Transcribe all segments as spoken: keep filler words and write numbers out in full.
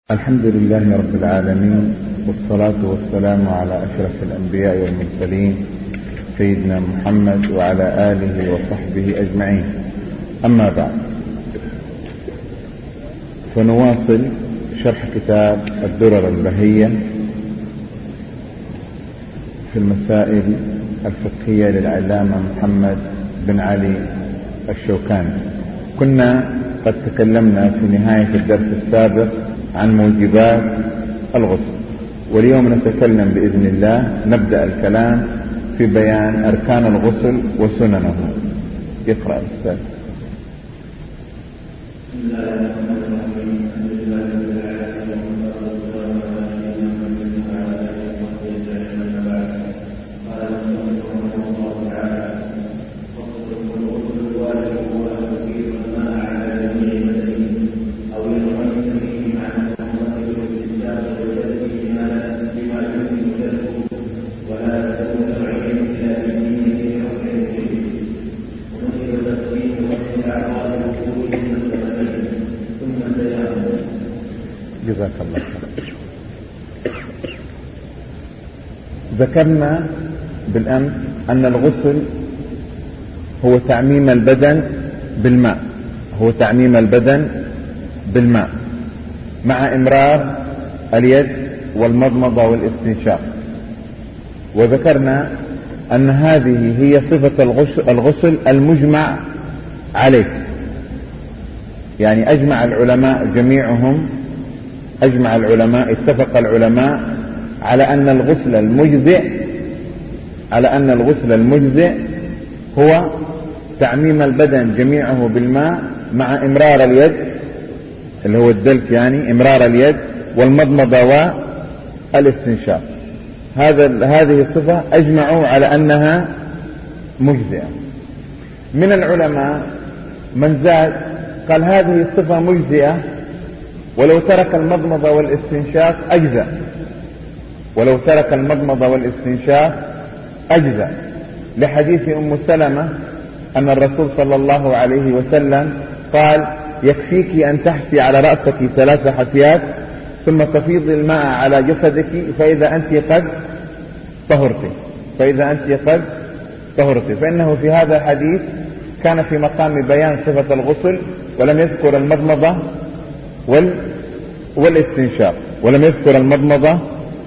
الحمد لله رب العالمين، والصلاة والسلام على أشرف الأنبياء والمرسلين سيدنا محمد وعلى آله وصحبه أجمعين. أما بعد، فنواصل شرح كتاب الدرر البهية في المسائل الفقهية للعلامة محمد بن علي الشوكاني. كنا قد تكلمنا في نهاية الدرس السابق عن موجبات الغسل، واليوم نتكلم بإذن الله نبدأ الكلام في بيان أركان الغسل وسننه. يقرأ الأستاذ. جزاك الله خير. ذكرنا بالأمس أن الغسل هو تعميم البدن بالماء هو تعميم البدن بالماء مع إمرار اليد والمضمضة والاستنشاق. وذكرنا أن هذه هي صفة الغسل المجمع عليه، يعني أجمع العلماء جميعهم أجمع العلماء اتفق العلماء على أن الغسل المجزئ على أن الغسل المجزئ هو تعميم البدن جميعه بالماء مع إمرار اليد اللي هو الدلك، يعني إمرار اليد والمضمضة والاستنشاق. هذا هذه الصفة أجمعوا على أنها مجزئة. من العلماء من زاد قال هذه الصفة مجزئة ولو ترك المضمضة والاستنشاق أجزأ ولو ترك المضمضة والاستنشاق أجزأ لحديث أم سلمة أن الرسول صلى الله عليه وسلم قال يكفيك أن تحسي على رأسك ثلاث حسيات ثم تفيض الماء على جسدك فإذا أنت قد طهرت فإذا أنت قد طهرت فإنه في هذا الحديث كان في مقام بيان صفة الغسل ولم يذكر المضمضة وال والاستنشاق ولم يذكر المضمضة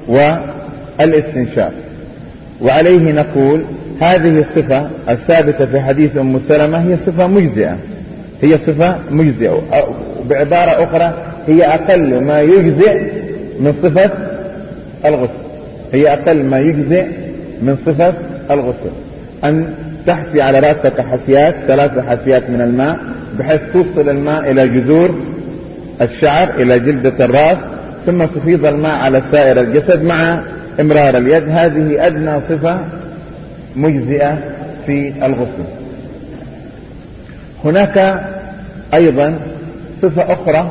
والاستنشاق. وعليه نقول هذه الصفة الثابتة في حديث أم سلمة هي صفة مجزئة هي صفة مجزئة بعبارة أخرى هي أقل ما يجزئ من صفة الغسل هي أقل ما يجزئ من صفة الغسل أن تحسي على رأسك حسيات ثلاث حسيات من الماء بحيث توصل الماء إلى جذور الشعر إلى جلدة الرأس ثم تفيض الماء على سائر الجسد مع إمرار اليد. هذه أدنى صفة مجزئة في الغسل. هناك أيضا صفة أخرى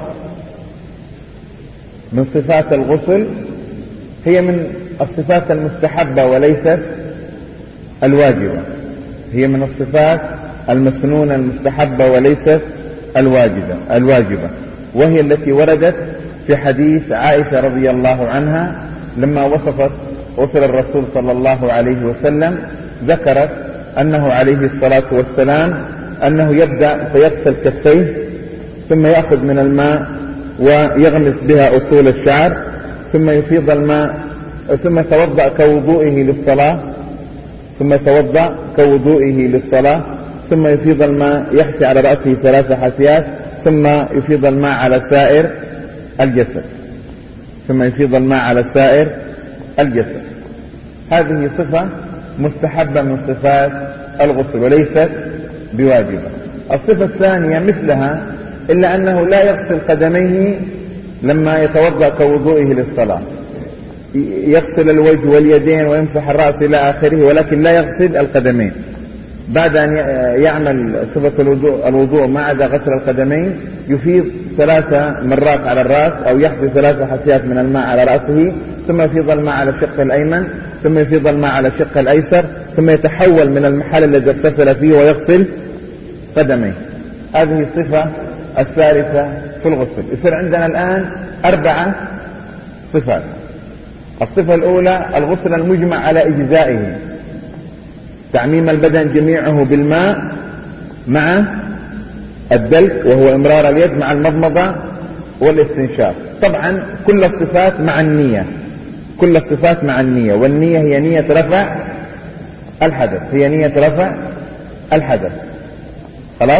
من صفات الغسل هي من الصفات المستحبة وليست الواجبة هي من الصفات المسنونة المستحبة وليست الواجبة الواجبة وهي التي وردت في حديث عائشة رضي الله عنها لما وصفت غسل الرسول صلى الله عليه وسلم ذكرت أنه عليه الصلاة والسلام أنه يبدأ فيغسل كفيه ثم يأخذ من الماء ويغمس بها أصول الشعر ثم يفيض الماء ثم يتوضأ كوضوئه للصلاة ثم يتوضأ كوضوئه للصلاة ثم يفيض الماء يحسي على رأسه ثلاث حسيات ثم يفيض الماء على سائر الجسد ثم يفيض الماء على سائر الجسد. هذه صفة مستحبة من صفات الغسل وليست بواجبة. الصفة الثانية مثلها إلا أنه لا يغسل قدميه لما يتوضأ كوضوئه للصلاة، يغسل الوجه واليدين ويمسح الرأس إلى آخره ولكن لا يغسل القدمين. بعد أن يعمل صفة الوضوء, الوضوء ما عدا غسل القدمين يفيض ثلاث مرات على الرأس أو يحثي ثلاث حسيات من الماء على رأسه ثم يفيض الماء على الشق الأيمن ثم يفيض الماء على الشق الأيسر ثم يتحول من المحل الذي اغتسل فيه ويغسل قدميه. هذه الصفة الثالثة في الغسل. يصير عندنا الآن أربعة صفات. الصفة الأولى الغسل المجمع على إجزائه، تعميم البدن جميعه بالماء مع الدلك وهو إمرار اليد مع المضمضة والاستنشاق. طبعا كل الصفات مع النية، كل الصفات مع النية، والنية هي نية رفع الحدث، هي نية رفع الحدث. خلاص.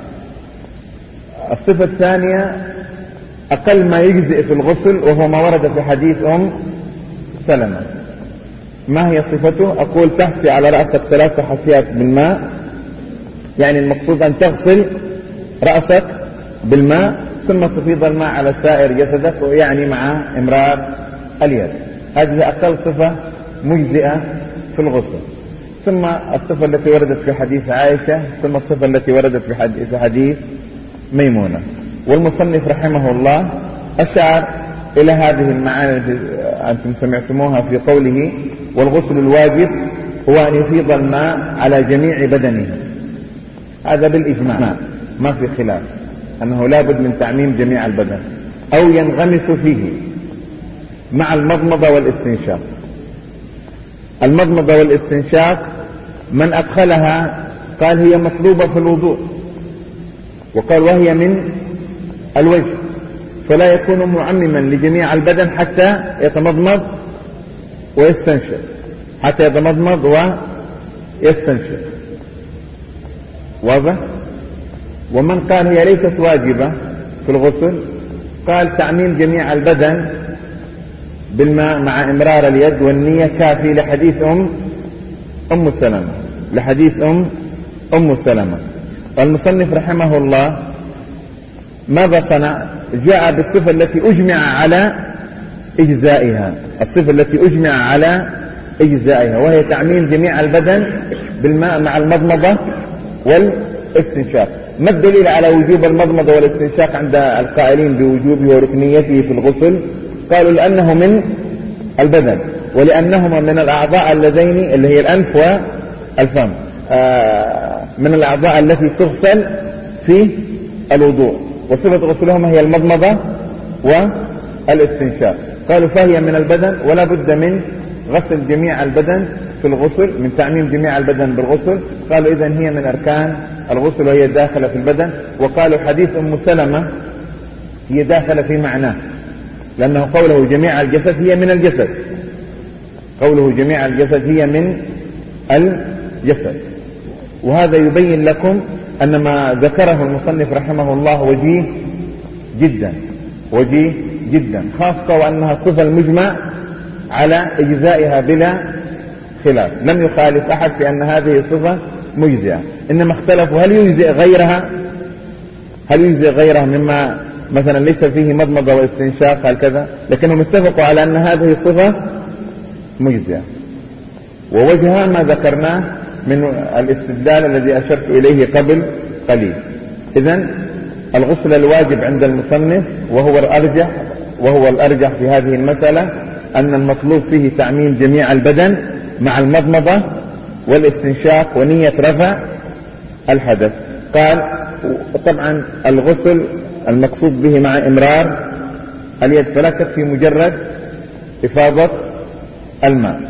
الصفة الثانية أقل ما يجزئ في الغسل وهو ما ورد في حديث أم سلمة. ما هي صفته؟ أقول تحسي على رأسك ثلاث حسيات بالماء، يعني المقصود أن تغسل رأسك بالماء ثم تفيض الماء على سائر جسدك، ويعني مع إمرار اليد. هذه أقل صفة مجزئة في الغسل. ثم الصفة التي وردت في حديث عائشة، ثم الصفة التي وردت في حديث ميمونة. والمصنف رحمه الله أشار إلى هذه المعاني التي أنتم سمعتموها في قوله والغسل الواجب هو أن يفيض الماء على جميع بدنه. هذا بالإجماع ما في خلاف أنه لا بد من تعميم جميع البدن أو ينغمس فيه مع المضمضة والاستنشاق. المضمضة والاستنشاق من أدخلها قال هي مطلوبة في الوضوء، وقال وهي من الوجه، فلا يكون معمما لجميع البدن حتى يتمضمض ويستنشق، حتى يتمضمض ويستنشق. واضح؟ ومن قال هي ليست واجبة في الغسل قال تعميم جميع البدن بالماء مع إمرار اليد والنية كافي لحديث أم أم سلمة، لحديث أم أم سلمة. والمصنف رحمه الله ماذا صنع؟ جاء بالصفة التي أجمع على إجزائها، الصفة التي أجمع على إجزائها، وهي تعميم جميع البدن بالماء مع المضمضة والاستنشاق. ما الدليل على وجوب المضمضة والاستنشاق عند القائلين بوجوبه وركنيته في الغسل؟ قالوا لأنه من البدن، ولأنهما من الأعضاء اللذين اللي هي الأنف والفم، آه من الأعضاء التي تغسل في الوضوء، وصفة غسلهما هي المضمضة والاستنشاق. قالوا فهي من البدن ولا بد من غسل جميع البدن في الغسل، من تعميم جميع البدن بالغسل. قالوا إذن هي من أركان الغسل وهي داخلة في البدن. وقالوا حديث أم سلمة هي داخلة في معناه، لأنه قوله جميع الجسد هي من الجسد، قوله جميع الجسد هي من الجسد. وهذا يبين لكم أن ما ذكره المصنف رحمه الله وجيه جدا، وجيه جدا، خاصة وأنها صفة المجمع على إجزائها بلا خلاف. لم يخالف أحد في أن هذه صفة مجزئة، إنما اختلفوا هل يجزئ غيرها، هل يجزئ غيرها مما مثلا ليس فيه مضمضة واستنشاق هكذا، لكنهم اتفقوا على أن هذه صفة مجزئة. ووجهها ما ذكرناه من الاستدلال الذي أشرت إليه قبل قليل. إذن الغسل الواجب عند المصنف وهو الأرجح، وهو الأرجح في هذه المسألة أن المطلوب فيه تعميم جميع البدن مع المضمضة والاستنشاق ونية رفع الحدث. قال طبعا الغسل المقصود به مع إمرار اليد، فلا تكفي مجرد إفاضة الماء،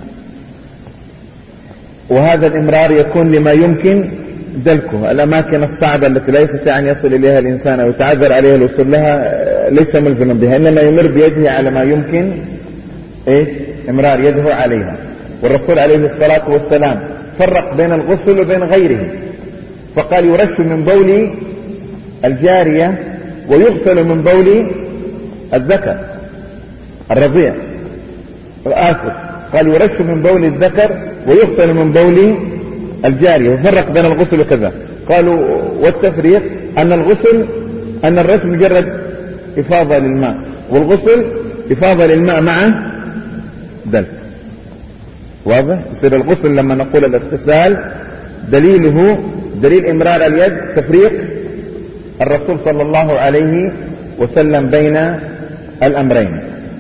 وهذا الإمرار يكون لما يمكن دلكه. الأماكن الصعبة التي لا يستطيع أن يصل إليها الإنسان أو يتعذر عليها الوصول لها ليس ملزما بها، إنما يمر بيده على ما يمكن إيه؟ إمرار يده عليها. والرسول عليه الصلاة والسلام فرق بين الغسل وبين غيره، فقال يرش من بول الجارية ويغسل من بول الذكر الرضيع، آسف، قال يرش من بول الذكر ويغسل من بول الجارية، وفرق بين الغسل وكذا. قالوا والتفريق أن الغسل أن الرش مجرد إفاضة للماء، والغسل إفاضة للماء مع دلك. واضح؟ يصير الغسل لما نقول الاغتسال دليله دليل إمرار اليد تفريق الرسول صلى الله عليه وسلم بين الأمرين.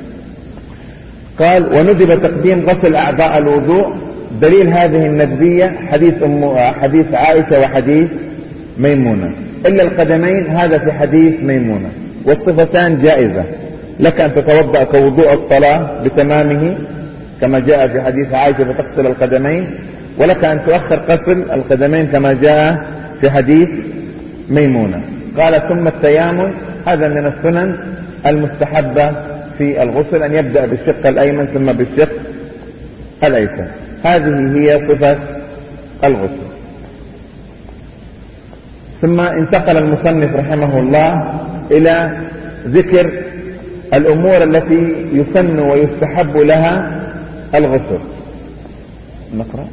قال وندب تقديم غسل أعضاء الوضوء، دليل هذه الندبية حديث أم حديث عائشة وحديث ميمونة، إلا القدمين هذا في حديث ميمونة، والصفتان جائزة لك أن تتوضأ كوضوء الصلاة بتمامه كما جاء في حديث عائشة فتغسل القدمين، ولك أن تؤخر غسل القدمين كما جاء في حديث ميمونة. قال ثم التيامن، هذا من السنن المستحبة في الغسل، أن يبدأ بالشق الأيمن ثم بالشق الأيسر. هذه هي صفة الغسل. ثم انتقل المصنف رحمه الله إلى ذكر الأمور التي يسن ويستحب لها الغسل. نقرأ.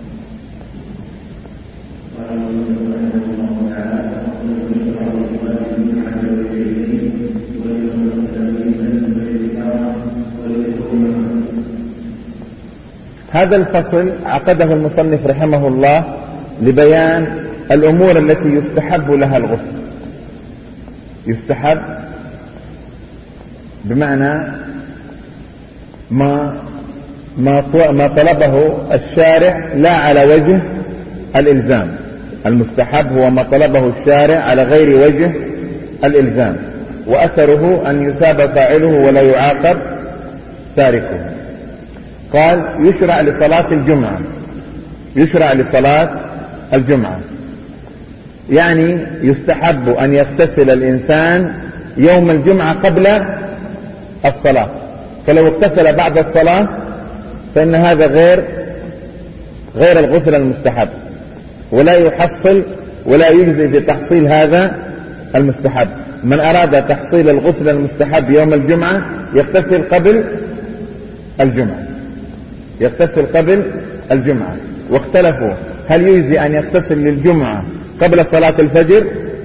هذا الفصل عقده المصنف رحمه الله لبيان الأمور التي يستحب لها الغسل. يستحب بمعنى ما ما ما طلبه الشارع لا على وجه الإلزام. المستحب هو ما طلبه الشارع على غير وجه الإلزام، وأثره أن يثاب فاعله ولا يعاقب تاركه. قال يشرع لصلاة الجمعة، يشرع لصلاة الجمعة يعني يستحب أن يغتسل الإنسان يوم الجمعة قبل الصلاة، فلو اغتسل بعد الصلاة فإن هذا غير غير الغسل المستحب، ولا يحصل ولا يجزي في تحصيل هذا المستحب. من أراد تحصيل الغسل المستحب يوم الجمعة يغتسل قبل الجمعة، يغتسل قبل الجمعة. واختلفوا هل يجزي أن يغتسل للجمعة قبل صلاة الفجر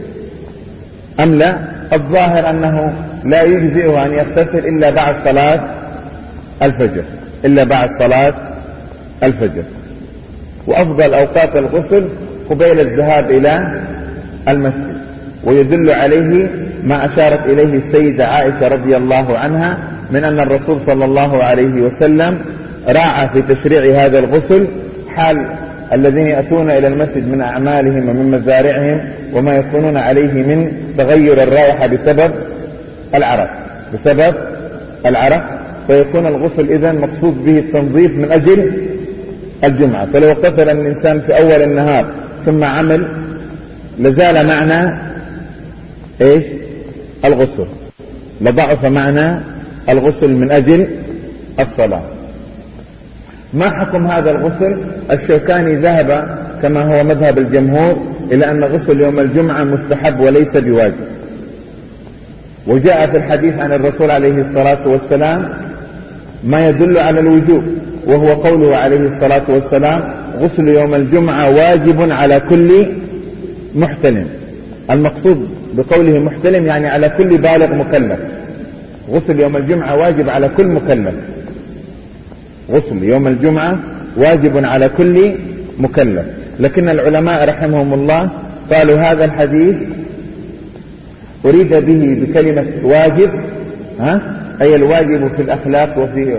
أم لا. الظاهر أنه لا يجزئه أن يغتسل إلا بعد صلاة الفجر، إلا بعد صلاة الفجر. وأفضل أوقات الغسل قبيل الذهاب إلى المسجد، ويدل عليه ما أشارت إليه السيدة عائشة رضي الله عنها من أن الرسول صلى الله عليه وسلم راعى في تشريع هذا الغسل حال الذين يأتون إلى المسجد من أعمالهم ومن مزارعهم وما يكونون عليه من تغير الرائحة بسبب العرق بسبب العرق فيكون الغسل إذن مقصود به التنظيف من أجل الجمعة. فلو اغتسل الإنسان في أول النهار ثم عمل لزال معنى إيش الغسل، لضعف معنى الغسل من أجل الصلاة. ما حكم هذا الغسل؟ الشوكاني ذهب كما هو مذهب الجمهور إلى أن غسل يوم الجمعة مستحب وليس بواجب. وجاء في الحديث عن الرسول عليه الصلاة والسلام ما يدل على الوجوب، وهو قوله عليه الصلاة والسلام غسل يوم الجمعة واجب على كل محتلم. المقصود بقوله محتلم يعني على كل بالغ مكلف. غسل يوم الجمعة واجب على كل مكلف، غسل يوم الجمعة واجب على كل مكلف. لكن العلماء رحمهم الله قالوا هذا الحديث أريد به بكلمة واجب ها أي الواجب في الأخلاق وفي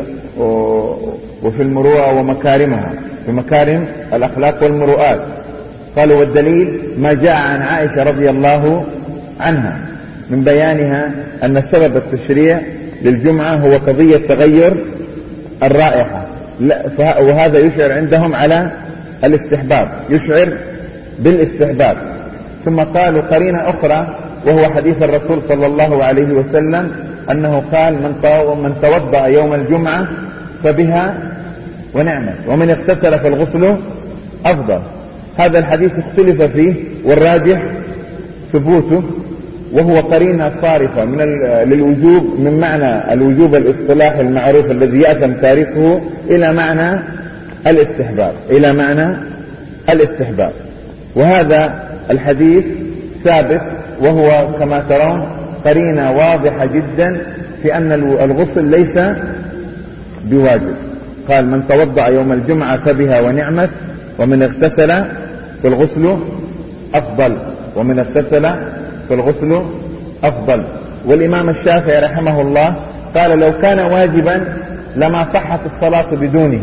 وفي المروءة ومكارمها، في مكارم الأخلاق والمروءات. قالوا والدليل ما جاء عن عائشة رضي الله عنها من بيانها أن سبب التشريع للجمعة هو قضية تغير الرائحة، وهذا يشعر عندهم على الاستحباب، يشعر بالاستحباب. ثم قالوا قرينة أخرى وهو حديث الرسول صلى الله عليه وسلم أنه قال من توضأ يوم الجمعة فبها ونعمت ومن اغتسل فالغسل أفضل. هذا الحديث اختلف فيه والراجح ثبوته، وهو قرينة صارفة من للوجوب من معنى الوجوب الاصطلاحي المعروف الذي يأتم تاركه إلى معنى الاستحباب إلى معنى الاستحباب. وهذا الحديث ثابت، وهو كما ترون قرينة واضحة جدا في أن الغسل ليس بواجب. قال من توضأ يوم الجمعة فبها ونعمت ومن اغتسل فالغسل أفضل ومن اغتسل فالغسل أفضل. والإمام الشافعي رحمه الله قال لو كان واجبا لما صحت الصلاة بدونه،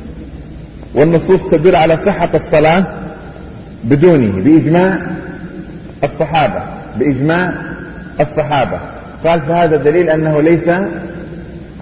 والنصوص تدل على صحة الصلاة بدونه بإجماع الصحابة بإجماع الصحابة. قال فهذا دليل أنه ليس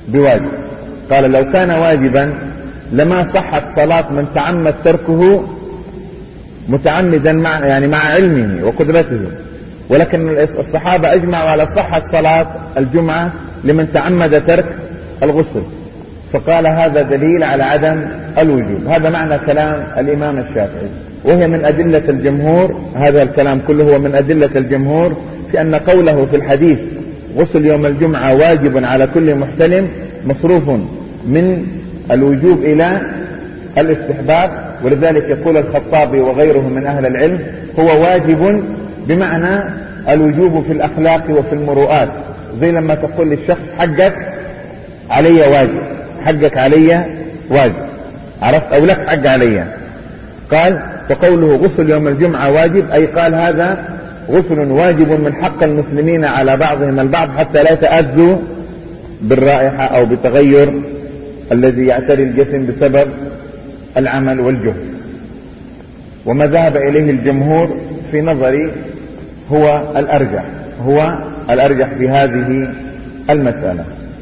بواجب. قال لو كان واجبا لما صحت صلاة من تعمد تركه متعمدا مع يعني مع علمه وقدرته، ولكن الصحابة أجمعوا على صحة صلاة الجمعة لمن تعمد ترك الغسل، فقال هذا دليل على عدم الوجوب. هذا معنى كلام الإمام الشافعي، وهي من أدلة الجمهور. هذا الكلام كله هو من أدلة الجمهور في أن قوله في الحديث غسل يوم الجمعة واجب على كل محتلم مصروف من الوجوب إلى الاستحباب، ولذلك يقول الخطابي وغيره من أهل العلم هو واجب بمعنى الوجوب في الأخلاق وفي المروءات، زي لما تقول للشخص حقك علي واجب، حقك علي واجب، عرفت، أو لك حق علي. قال فقوله غسل يوم الجمعة واجب أي قال هذا غسل واجب من حق المسلمين على بعضهم البعض حتى لا يتأذوا بالرائحة أو بتغير الذي يعتري الجسم بسبب العمل والجهد. وما ذهب إليه الجمهور في نظري هو الأرجح، هو الأرجح في هذه المسألة.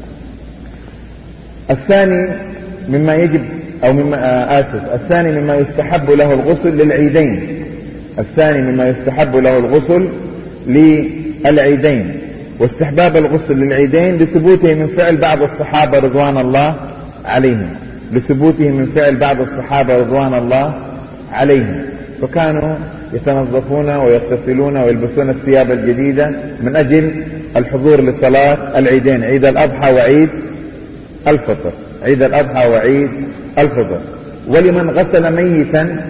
الثاني مما يجب أو مما آسف الثاني مما يستحب له الغسل للعيدين. الثاني مما يستحب له الغسل للعيدين، واستحباب الغسل للعيدين لثبوته من فعل بعض الصحابة رضوان الله عليهم، لثبوته من فعل بعض الصحابة رضوان الله عليهم، فكانوا يتنظفون ويغتسلون ويلبسون الثياب الجديدة من أجل الحضور لصلاة العيدين، عيد الأضحى وعيد الفطر، عيد الأضحى وعيد الفطر. ولمن غسل ميتا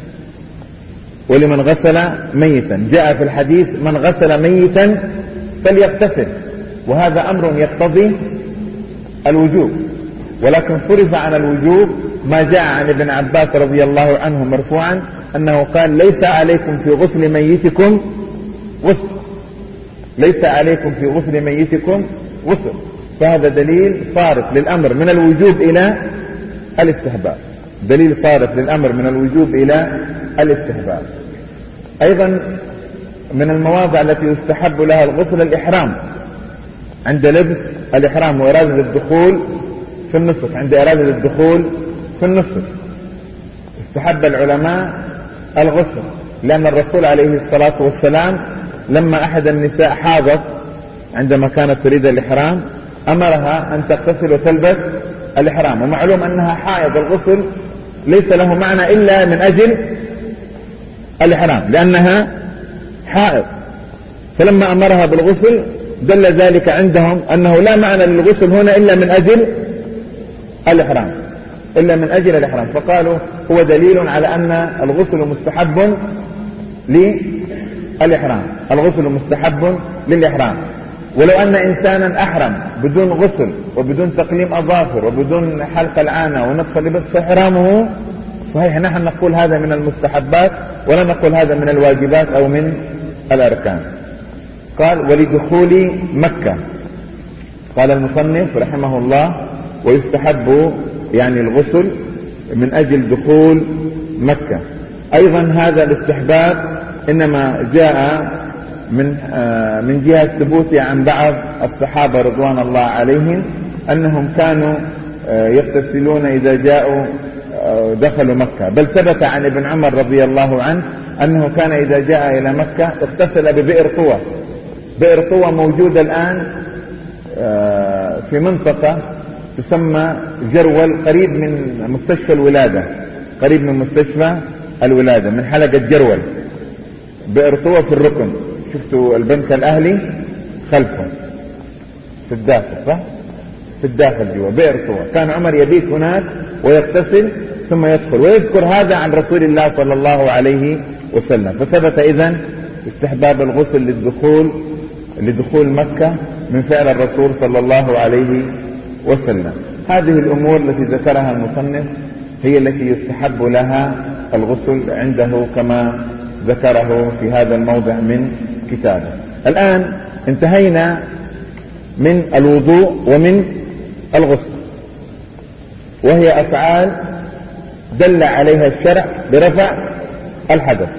ولمن غسل ميتا جاء في الحديث من غسل ميتا فليغتسل، وهذا أمر يقتضي الوجوب، ولكن صرف عن الوجوب ما جاء عن ابن عباس رضي الله عنه مرفوعا أنه قال ليس عليكم في غسل ميتكم غسل، ليس عليكم في غسل ميتكم غسل. فهذا دليل صارف للأمر من الوجوب إلى الاستحباب، دليل صارف للأمر من الوجوب إلى الاستحباب. أيضا من المواضع التي يستحب لها الغسل الإحرام، عند لبس الإحرام وإرادة الدخول في النسك، عند إرادة الدخول في النسك استحب العلماء الغسل، لأن الرسول عليه الصلاة والسلام لما أحد النساء حاضت عندما كانت تريد الإحرام أمرها أن تغتسل وتلبس الإحرام، ومعلوم أنها حائض، الغسل ليس له معنى إلا من أجل الإحرام لأنها حائض، فلما أمرها بالغسل دل ذلك عندهم أنه لا معنى للغسل هنا إلا من أجل الإحرام، إلا من أجل الإحرام، فقالوا هو دليل على أن الغسل مستحب للإحرام، الغسل مستحب للإحرام. ولو أن إنسانا أحرم بدون غسل وبدون تقليم أظافر وبدون حلق العانة ونطف اللبس فإحرامه صحيح، نحن نقول هذا من المستحبات ولا نقول هذا من الواجبات أو من الأركان. قال ولدخول مكة، قال المصنف رحمه الله ويستحب يعني الغسل من أجل دخول مكة. أيضا هذا الاستحباب إنما جاء من من جهة ثبوته عن بعض الصحابة رضوان الله عليهم أنهم كانوا يغتسلون إذا جاءوا دخلوا مكة، بل ثبت عن ابن عمر رضي الله عنه أنه كان إذا جاء إلى مكة اغتسل ببئر طوى. بئر طوى موجودة الآن في منطقة تسمى جرول، قريب من مستشفى الولادة، قريب من مستشفى الولادة من حلقة جرول. بئر طوى في الركن، شفتوا البنك الأهلي خلفه في الداخل، صح؟ في الداخل جوا بئر طوى، كان عمر يبيت هناك ويغتسل ثم يدخل، ويذكر هذا عن رسول الله صلى الله عليه وسلم. فثبت إذن استحباب الغسل للدخول لدخول مكة من فعل الرسول صلى الله عليه وسلم. هذه الأمور التي ذكرها المصنف هي التي يستحب لها الغسل عنده كما ذكره في هذا الموضع من كتابه. الآن انتهينا من الوضوء ومن الغسل، وهي أفعال دل عليها الشرع برفع الحدث،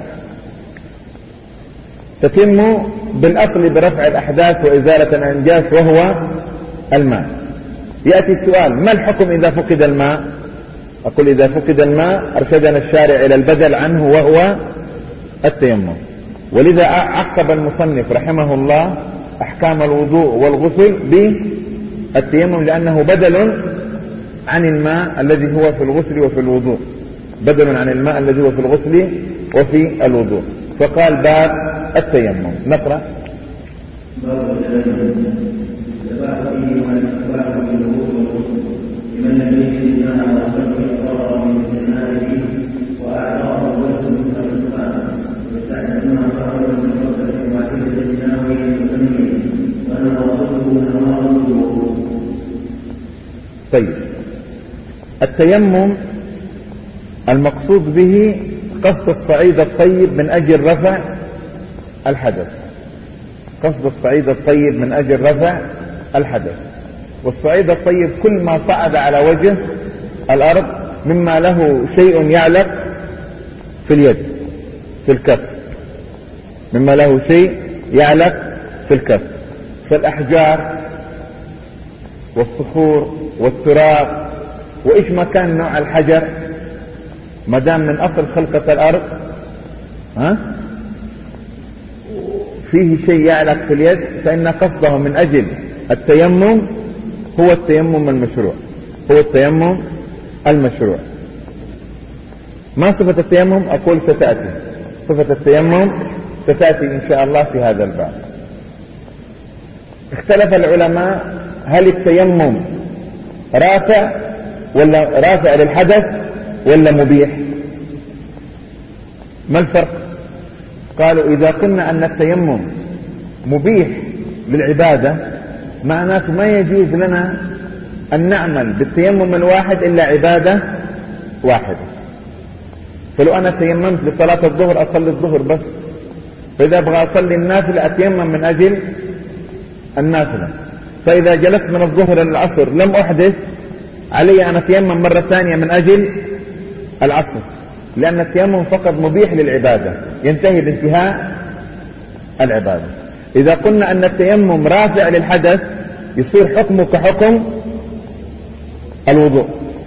تتم بالأصل برفع الأحداث وإزالة الأنجاس وهو الماء. يأتي السؤال: ما الحكم إذا فقد الماء؟ أقول: إذا فقد الماء أرشدنا الشارع إلى البدل عنه وهو التيمم. ولذا عقب المصنف رحمه الله أحكام الوضوء والغسل بالتيمم، لأنه بدل عن الماء الذي هو في الغسل وفي الوضوء، بدل عن الماء الذي هو في الغسل وفي الوضوء، فقال باب التيمم. نقرأ. باب التيمم. استباح فيه من استباح بالوضوء والغسل لمن لم يجد الماء وصلى قرر من استعماله وأعطاه الغسل من الإسلام يستعملونها قرر من غسل واحدة ناوي مسميه وأنا وصفه نواه الوضوء. طيب، التيمم المقصود به قصد الصعيد الطيب من أجل رفع الحدث، قصد الصعيد الطيب من أجل رفع الحدث. والصعيد الطيب كل ما صعد على وجه الأرض مما له شيء يعلق في اليد، في الكف، مما له شيء يعلق في الكف، فالأحجار والصخور والتراب وإيش ما كان نوع الحجر، ما دام من أصل خلقة الأرض ها فيه شيء يعلق في اليد، فإن قصده من أجل التيمم هو التيمم المشروع، هو التيمم المشروع. ما صفة التيمم؟ أقول ستأتي صفة التيمم، ستأتي إن شاء الله في هذا الباب. اختلف العلماء هل التيمم رافع ولا رافع للحدث ولا مبيح؟ ما الفرق؟ قالوا: إذا قلنا أن التيمم مبيح للعبادة معناته ما يجوز لنا أن نعمل بالتيمم الواحد إلا عبادة واحدة. فلو أنا تيممت لصلاة الظهر أصلي الظهر بس، فإذا أبغى أصلي النافلة أتيمم من أجل النافلة، فإذا جلست من الظهر إلى العصر لم أحدث علي أن أتيمم مرة ثانية من أجل العصر، لأن التيمم فقط مبيح للعبادة، ينتهي بانتهاء العبادة. إذا قلنا أن التيمم رافع للحدث يصير حكمه كحكم الوضوء،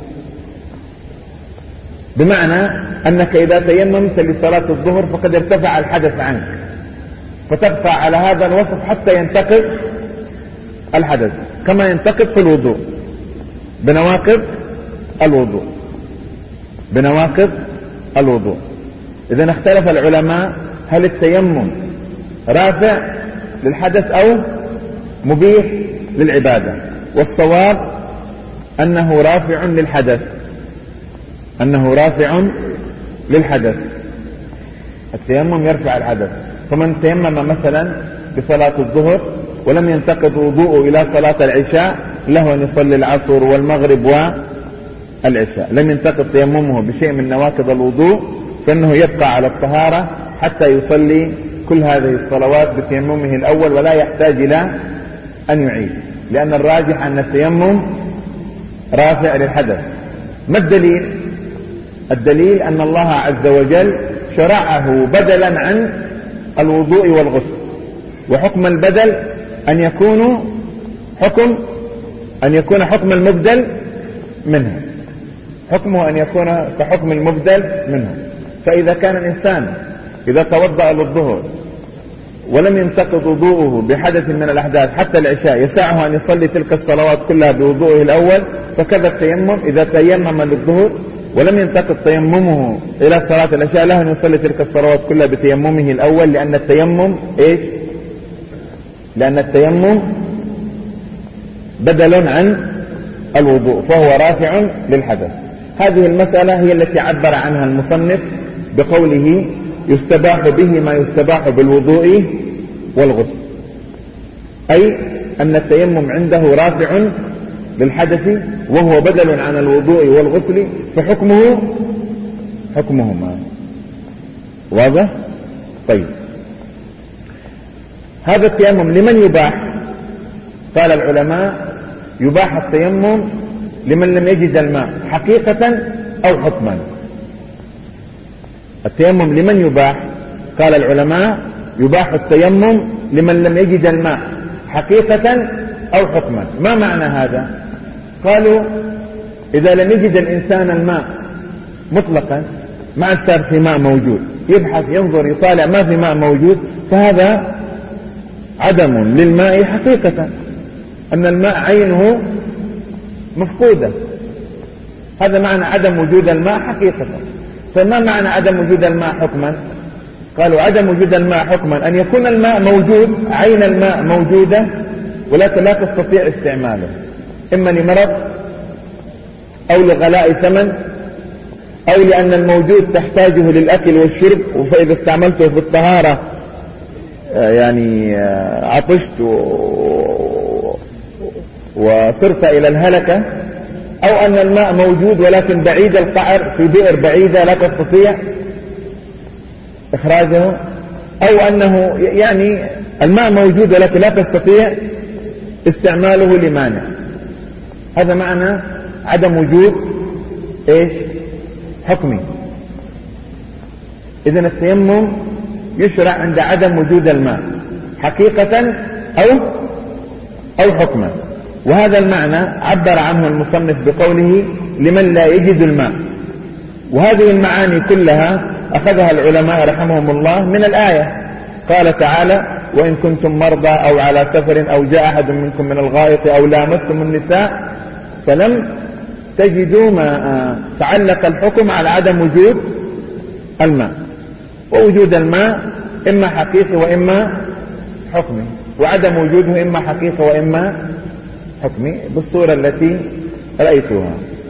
بمعنى أنك إذا تيممت لصلاة الظهر فقد ارتفع الحدث عنك، فتبقى على هذا الوصف حتى ينتقض الحدث، كما ينتقض في الوضوء بنواقض الوضوء بنواقض الوضوء. إذن اختلف العلماء هل التيمم رافع للحدث أو مبيح للعبادة، والصواب أنه رافع للحدث، أنه رافع للحدث. التيمم يرفع الحدث، فمن تيمم مثلا بصلاة الظهر ولم ينتقض وضوءه إلى صلاة العشاء له أن يصلي العصر والمغرب والعشاء، لم ينتقض تيممه بشيء من نواقض الوضوء، فإنه يبقى على الطهارة حتى يصلي كل هذه الصلوات بتيممه الأول ولا يحتاج إلى أن يعيد، لأن الراجح أن التيمم رافع للحدث. ما الدليل؟ الدليل أن الله عز وجل شرعه بدلا عن الوضوء والغسل، وحكم البدل أن يكون حكم أن يكون حكم المبدل منه، حكمه أن يكون كحكم المبدل منه. فإذا كان الإنسان إذا توضأ للظهر ولم ينتقض وضوءه بحدث من الأحداث حتى العشاء يسعه أن يصلي تلك الصلوات كلها بوضوءه الأول، فكذا التيمم إذا تيمم للظهر ولم ينتقض تيممه إلى صلاة العشاء له أن يصلي تلك الصلوات كلها بتيممه الأول، لأن التيمم إيش؟ لأن التيمم بدل عن الوضوء فهو رافع للحدث. هذه المسألة هي التي عبر عنها المصنف بقوله يستباح به ما يستباح بالوضوء والغسل، أي أن التيمم عنده رافع للحدث وهو بدل عن الوضوء والغسل، فحكمه حكمهما. واضح؟ طيب، هذا التيمم لمن يباح؟ قال العلماء يباح التيمم لمن لم يجد الماء حقيقة أو حكما. التيمم لمن يباح؟ قال العلماء يباح التيمم لمن لم يجد الماء حقيقة أو حكما. ما معنى هذا؟ قالوا إذا لم يجد الإنسان الماء مطلقا، ما عاد صار في ماء موجود، يبحث ينظر يطالع ما في ماء موجود، فهذا عدم للماء حقيقة، أن الماء عينه مفقودة. هذا معنى عدم وجود الماء حقيقة. فما معنى عدم وجود الماء حكما؟ قالوا عدم وجود الماء حكما أن يكون الماء موجود، عين الماء موجودة، ولكن لا تستطيع استعماله، إما لمرض أو لغلاء ثمن أو لأن الموجود تحتاجه للأكل والشرب، فإذا استعملته في الطهارة يعني عطشت وصرت إلى الهلكة، أو أن الماء موجود ولكن بعيد القعر في بئر بعيدة لا تستطيع إخراجه، أو أنه يعني الماء موجود ولكن لا تستطيع استعماله لمانع. هذا معنى عدم وجود إيش؟ حكمي. إذن التيمم يشرع عند عدم وجود الماء حقيقة أو أو حكما. وهذا المعنى عبر عنه المصنف بقوله لمن لا يجد الماء. وهذه المعاني كلها أخذها العلماء رحمهم الله من الآية. قال تعالى وإن كنتم مرضى أو على سفر أو جاء أحد منكم من الغائط أو لامستم النساء فلم تجدوا ماء. تعلق الحكم على عدم وجود الماء، ووجود الماء إما حقيقي وإما حكمي، وعدم وجوده إما حقيقي وإما حكمي بالصورة التي رأيتها.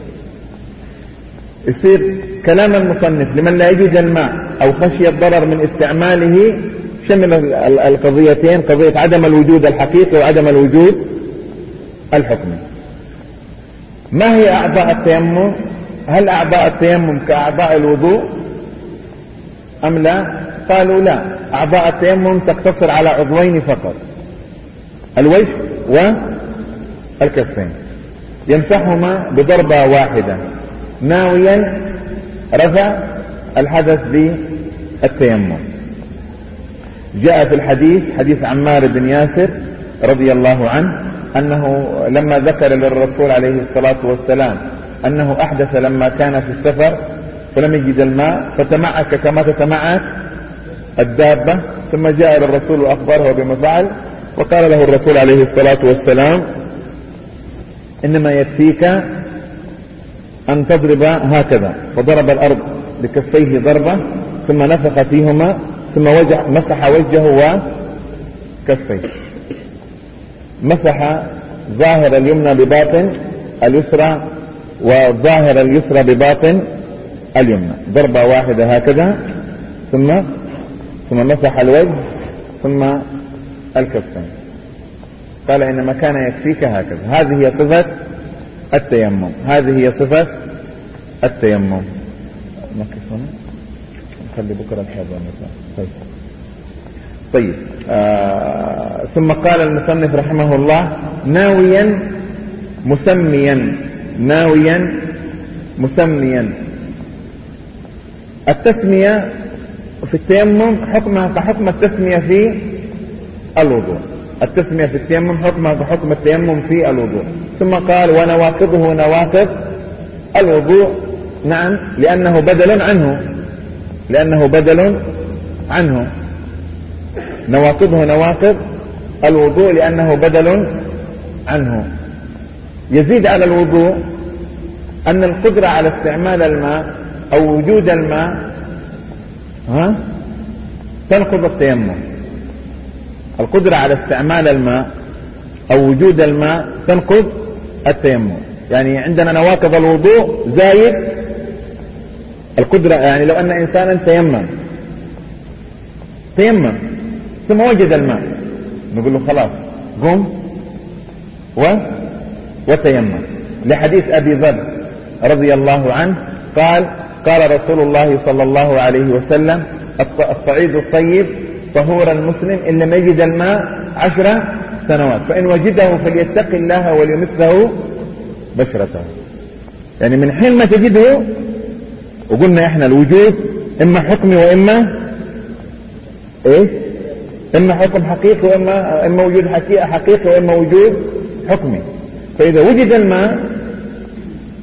يصير كلام المصنف لمن لا يجد الماء أو خشي الضرر من استعماله شمل القضيتين، قضية عدم الوجود الحقيقي وعدم الوجود الحكمي. ما هي أعضاء التيمم؟ هل أعضاء التيمم كأعضاء الوضوء أم لا؟ قالوا لا، أعضاء التيمم تقتصر على عضوين فقط، الوجه والكفين، يمسحهما بضربة واحدة ناويا رفع الحدث بالتيمم. جاء في الحديث حديث عمار بن ياسر رضي الله عنه أنه لما ذكر للرسول عليه الصلاة والسلام أنه أحدث لما كان في السفر فلم يجد الماء فتمعك كما تتمعك الدابة، ثم جاء للرسول وأخبره بما فعل، وقال له الرسول عليه الصلاة والسلام إنما يكفيك أن تضرب هكذا، فضرب الأرض بكفيه ضربة ثم نفخ فيهما ثم وجه مسح وجهه وكفيه، مسح ظاهر اليمنى بباطن اليسرى وظاهر اليسرى بباطن اليمنى، ضربة واحدة هكذا، ثم ثم مسح الوجه ثم الكفين. قال إنما كان يكفيك هكذا. هذه هي صفة التيمم، هذه هي صفة التيمم. نقف هنا نخلي بكرة الحاضر طيب. طيب آه ثم قال المصنف رحمه الله ناويا مسميا، ناويا مسميا. التسمية في التيمم حكمها كحكم التسمية في الوضوء، التسمية في التيمم حكمها كحكم التيمم في الوضوء. ثم قال ونواقضه نواقض الوضوء، نعم لأنه بدل عنه، لأنه بدل عنه. نواقضه نواقض الوضوء لأنه بدل عنه. يزيد على الوضوء أن القدرة على استعمال الماء أو وجود الماء ها تنقض التيمم. القدرة على استعمال الماء أو وجود الماء تنقض التيمم. يعني عندنا نواقض الوضوء زايد القدرة. يعني لو أن إنسانا تيمم تيمم ثم وجد الماء نقول له خلاص قم و وتيمم، لحديث أبي ذر رضي الله عنه قال قال رسول الله صلى الله عليه وسلم الصعيد الطيب طهور المسلم إن لم يجد الماء عشر سنوات فإن وجده فليتق الله وليمسه بشرته. يعني من حين ما تجده، وقلنا احنا الوجود اما حكمي واما ايه اما حكم حقيقي واما اما وجود حقيقي واما وجود حكمي. فإذا وجد الماء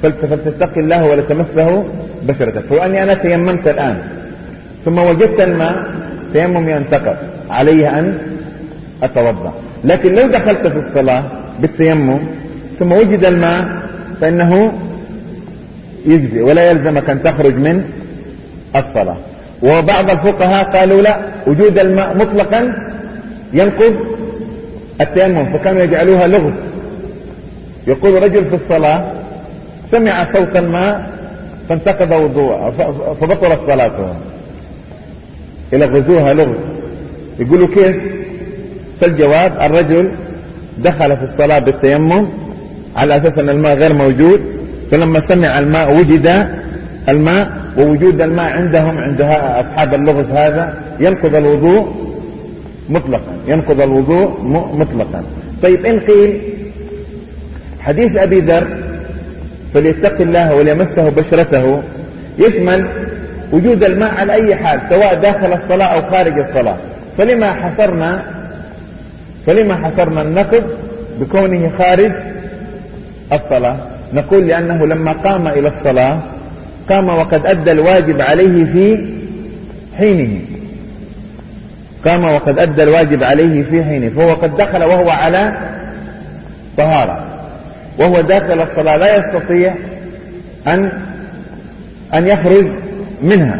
فلتتقي الله ولا تمسه بشرتك. فأني أنا تيممت الآن ثم وجدت الماء تيمم ينتقض، علي أن أتوضأ. لكن لو دخلت في الصلاة بالتيمم ثم وجد الماء فإنه يجزي ولا يلزمك أن تخرج من الصلاة. وبعض الفقهاء قالوا لا، وجود الماء مطلقا ينقض التيمم، فكانوا يجعلوها لغز. يقول رجل في الصلاة سمع صوت الماء فانتقض وضوءه فبطلت صلاته، يلغزوها لغز. يقولوا كيف؟ فالجواب الرجل دخل في الصلاة بالتيمم على أساس أن الماء غير موجود، فلما سمع الماء وجد الماء، ووجود الماء عندهم عند أصحاب اللغز هذا ينقض الوضوء مطلقا، ينقض الوضوء مطلقا. طيب إن قيل حديث أبي ذر فليتق الله وليمسه بشرته يشمل وجود الماء على أي حال سواء داخل الصلاة أو خارج الصلاة، فلما حصرنا فلما حصرنا النقض بكونه خارج الصلاة؟ نقول لأنه لما قام إلى الصلاة قام وقد أدى الواجب عليه في حينه، قام وقد أدى الواجب عليه في حينه، فهو قد دخل وهو على طهارة، وهو داخل الصلاة لا يستطيع أن أن يخرج منها،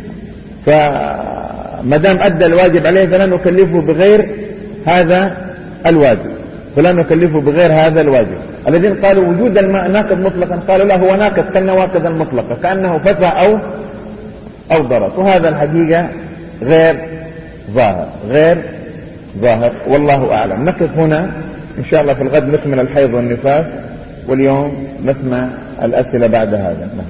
فمدام أدى الواجب عليه فلا نكلفه بغير هذا الواجب، فلا نكلفه بغير هذا الواجب. الذين قالوا وجود الماء ناقض مطلقا قالوا لا، هو ناقض كالنواقض المطلقة، كأنه فتى أو أو ضرب، وهذا الحقيقة غير ظاهر غير ظاهر والله أعلم. نقف هنا إن شاء الله، في الغد نكمل الحيض والنفاس، واليوم نسمع الأسئلة بعد هذا.